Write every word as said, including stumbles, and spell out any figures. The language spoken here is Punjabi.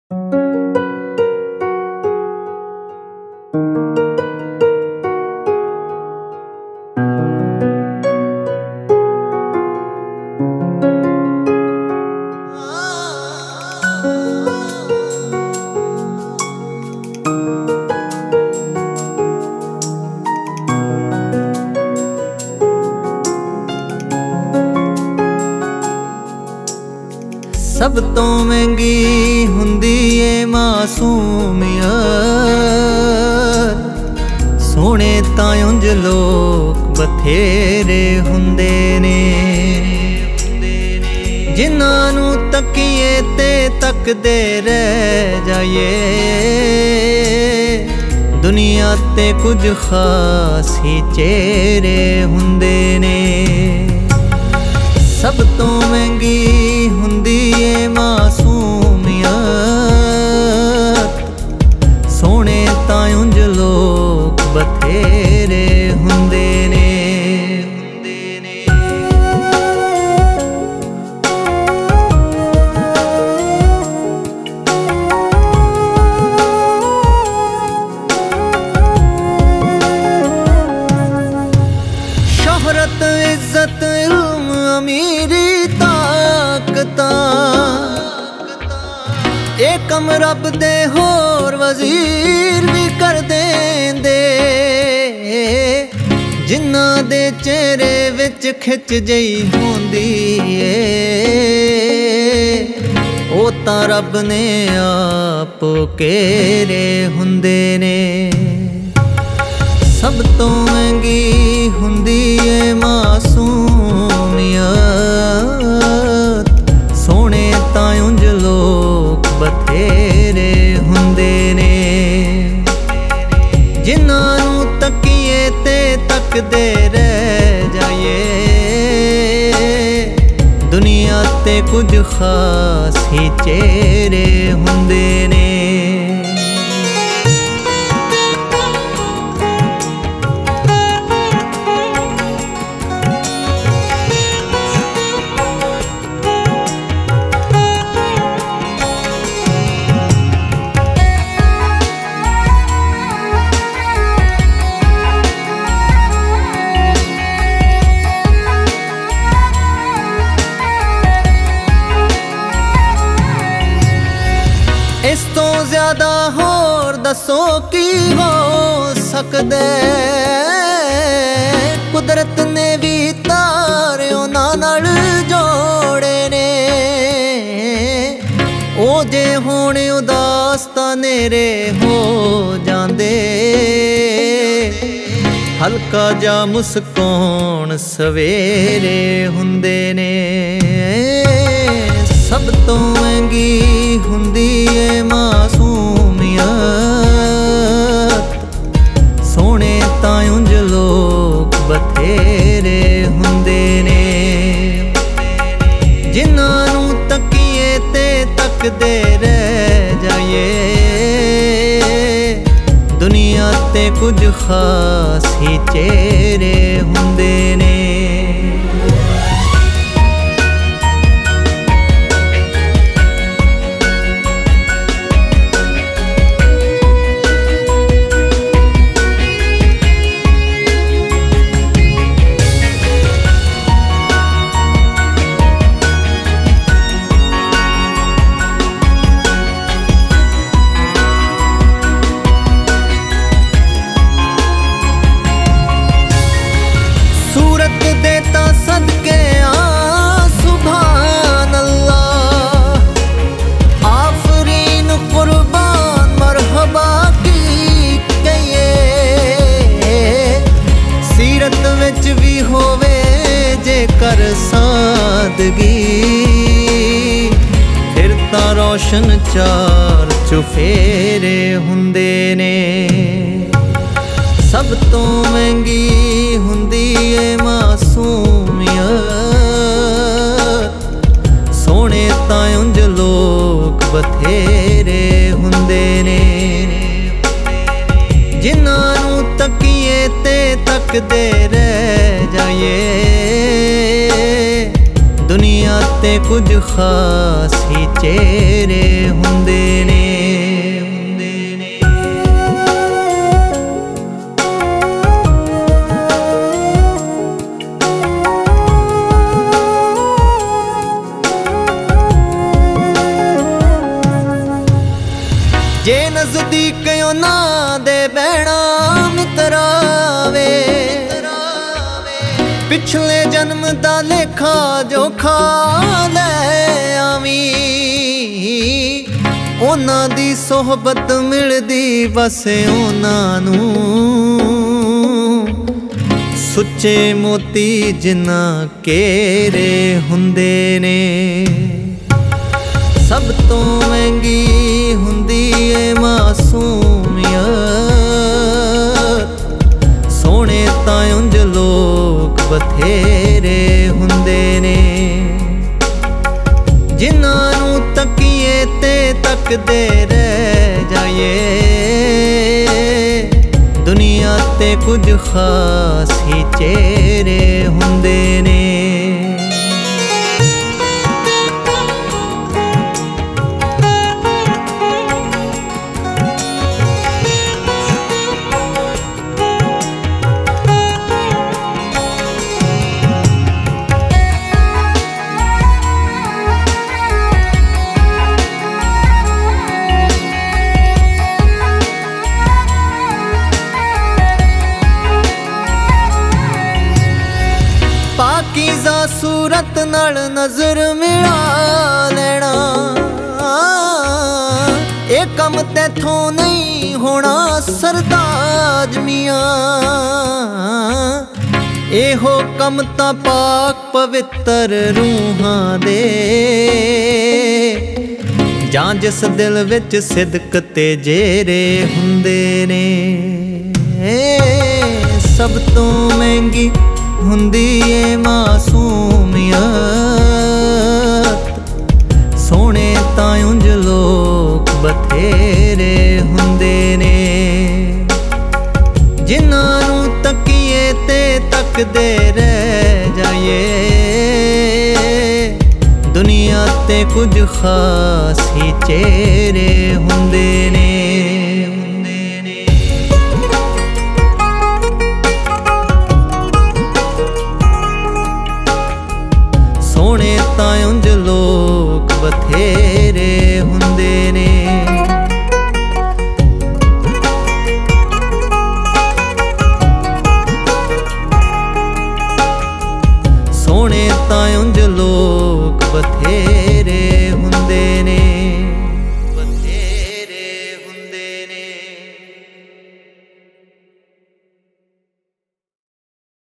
ਸਭ ਤੋਂ ਮਹਿੰਗੀ ਹੁੰਦੀ ਏ ਮਾਸੂਮੀਅਤ। ਸੋਹਣੇ ਤਾਂ ਉਂਝ ਲੋਕ ਬਥੇਰੇ ਹੁੰਦੇ ਨੇ, ਜਿਨ੍ਹਾਂ ਨੂੰ ਤੱਕੀਏ ਤੇ ਤੱਕਦੇ ਰਹਿ ਜਾਈਏ। ਦੁਨੀਆ ਤੇ ਕੁਝ ਖਾਸ ਹੀ ਚਿਹਰੇ ਹੁੰਦੇ ਨੇ। ਸਭ ਤੋਂ ਮਹਿੰਗੀ ਹੁੰਦੀ ਏ ਮਾਸੂਮੀਅਤ। ਸੋਹਣੇ ਤਾਂ ਉਂਝ ਲੋਕ ਬਥੇਰੇ ਹੁੰਦੇ ਨੇ। ਸ਼ੋਹਰਤ, ਇੱਜ਼ਤ, ਇਲਮ, ਅਮੀਰੀ, ਤਾਕਤਾਂ, ਇਹ ਕੰਮ ਰੱਬ ਦੇ ਹੋਰ ਵਜ਼ੀਰ ਵੀ ਕਰ ਦੇਂਦੇ। ਜਿਨ੍ਹਾਂ ਦੇ ਚਿਹਰੇ ਵਿੱਚ ਖਿੱਚ ਜਿਹੀ ਹੁੰਦੀ ਏ, ਉਹ ਤਾਂ ਰੱਬ ਨੇ ਆਪ ਘੇਰੇ ਹੁੰਦੇ ਨੇ। ਸਭ ਤੋਂ ਮਹਿੰਗੀ ਹੁੰਦੀ ਏ ਮਾਸੂਮੀਅਤ। ਸੋਹਣੇ ਤਾਂ ਉਂਝ ਲੋਕ ਬਥੇਰੇ ਹੁੰਦੇ ਨੇ, ਜਿਨ੍ਹਾਂ ਨੂੰ ਤੱਕੀਏ ਤੇ ਤੱਕਦੇ ਰਹਿ ਜਾਈਏ। ਦੁਨੀਆ ਤੇ ਕੁਝ ਖਾਸ ਹੀ ਚਿਹਰੇ ਹੁੰਦੇ ਨੇ। ਇਸ ਤੋਂ ਜ਼ਿਆਦਾ ਹੋਰ ਦੱਸੋ ਕੀ ਹੋ ਸਕਦਾ। ਕੁਦਰਤ ਨੇ ਵੀ ਤਾਰੇ ਉਹਨਾਂ ਨਾਲ ਜੋੜੇ ਨੇ। ਉਹ ਜੇ ਹੋਣ ਉਦਾਸ ਤਾਂ ਨੇਰੇ ਹੋ ਜਾਂਦੇ। ਹਲਕਾ ਜਾ ਮੁਸਕਾਉਣ ਸਵੇਰੇ ਹੁੰਦੇ ਨੇ। ਸਭ ਤੋਂ ਮਹਿੰਗੀ ਹੁੰਦੀ ਏ ਮਾਸੂਮੀਅਤ। ਸੋਹਣੇ ਤਾਂ ਉਂਝ ਲੋਕ ਬਥੇਰੇ ਹੁੰਦੇ ਨੇ, ਜਿਨ੍ਹਾਂ ਨੂੰ ਤੱਕੀਏ ਤੇ ਤੱਕਦੇ ਰਹਿ ਜਾਈਏ। ਦੁਨੀਆ ਤੇ ਕੁਝ ਖਾਸ ਹੀ ਚਿਹਰੇ ਹੁੰਦੇ ਨੇ। ਸੂਰਤ ਦੇ ਤਾਂ ਸਦਕੇ ਆ ਸੁਭਾਨ ਅੱਲਾਹ। ਆਫਰੀਨ ਕੁਰਬਾਨ ਮਰਹਬਾ ਕੀ ਕਹੀਏ। ਸੀਰਤ ਵਿੱਚ ਵੀ ਹੋਵੇ ਜੇਕਰ ਸਾਦਗੀ, ਫਿਰ ਤਾਂ ਰੋਸ਼ਨ ਚਾਰ ਚੁਫੇਰੇ ਹੁੰਦੇ ਨੇ। ਸਭ ਤੋਂ ਮਹਿੰਗੀ ਹੁੰਦੀ ਏ ਮਾਸੂਮੀਅਤ। ਸੋਹਣੇ ਤਾਂ ਉਂਝ ਲੋਕ ਬਥੇਰੇ ਹੁੰਦੇ ਨੇ, ਜਿਨ੍ਹਾਂ ਨੂੰ ਤੱਕੀਏ ਤੇ ਤੱਕਦੇ ਰਹਿ ਜਾਈਏ। ਦੁਨੀਆ ਤੇ ਕੁਝ ਖਾਸ ਹੀ ਚਿਹਰੇ ਹੁੰਦੇ ਨੇ। ਜੇ ਨਜ਼ਦੀਕ ਉਹਨਾਂ ਦੇ ਬਹਿਣਾ ਮਿੱਤਰਾਵੇ, ਪਿਛਲੇ ਜਨਮ ਦਾ ਲੇਖਾ ਜੋਖਾ ਲੈ ਆਵੀਂ। ਉਹਨਾਂ ਦੀ ਸੋਹਬਤ ਮਿਲਦੀ ਬਸ ਉਹਨਾਂ ਨੂੰ, ਸੁੱਚੇ ਮੋਤੀ ਜਿਨ੍ਹਾਂ ਘੇਰੇ ਹੁੰਦੇ ਨੇ। ਸਭ ਤੋਂ ਮਹਿੰਗੀ ਹੁੰਦੀ ਏ ਮਾਸੂਮੀਅਤ, ਸੋਹਣੇ ਤਾਂ ਉਂਝ ਲੋਕ ਬਥੇਰੇ ਹੁੰਦੇ ਨੇ। ਜਿਨ੍ਹਾਂ ਨੂੰ ਤਕੀਏ ਤੇ ਤੱਕਦੇ ਰਹਿ ਜਾਈਏ, ਦੁਨੀਆ ਤੇ ਕੁਝ ਖਾਸ ਹੀ ਚਿਹਰੇ ਹੁੰਦੇ ਨੇ। ਪਾਕੀਜ਼ਾ ਸੂਰਤ ਨਾਲ ਨਜ਼ਰ ਮਿਲਾ ਲੈਣਾ, ਇਹ ਕੰਮ ਤੈਥੋਂ ਨਹੀਂ ਹੋਣਾ ਸਰਤਾਜ ਮੀਆਂ। ਇਹੋ ਕੰਮ ਤਾਂ ਪਾਕ ਪਵਿੱਤਰ ਰੂਹਾਂ ਦੇ, ਜਾਂ ਜਿਸ ਦਿਲ ਵਿੱਚ ਸਿਦਕ ਤੇ ਜੇਰੇ ਹੁੰਦੇ ਨੇ। ਸਭ ਤੋਂ ਮਹਿੰਗੀ ਹੁੰਦੀ ਏ ਮਾਸੂਮੀਅਤ, ਸੋਹਣੇ ਤਾਂ ਉਂਝ ਲੋਕ ਬਥੇਰੇ ਹੁੰਦੇ ਨੇ। ਜਿਨ੍ਹਾਂ ਨੂੰ ਤਕੀਏ ਤੇ ਤੱਕਦੇ ਰਹਿ ਜਾਈਏ, ਦੁਨੀਆ ਤੇ ਕੁਝ ਖਾਸ ਹੀ ਚਿਹਰੇ